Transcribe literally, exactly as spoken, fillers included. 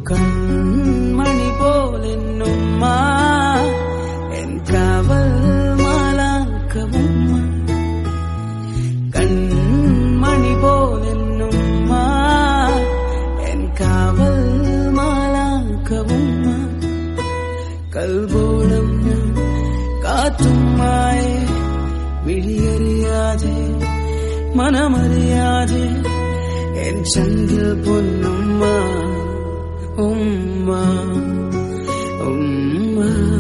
കൺമണി പോലെന്നുമ്മ N കാവൽ മാലാഖവുമ്മ കൺമണി പോലെന്നുമ്മ N കാവൽ മാലാഖവുമ്മ കൽബോളം കാറ്റുമായി വിളിയറിയാതെ മനമറിയാതെ N ചങ്കിൽ പൊന്നുമ്മ ഉമ്മ ഉമ്മ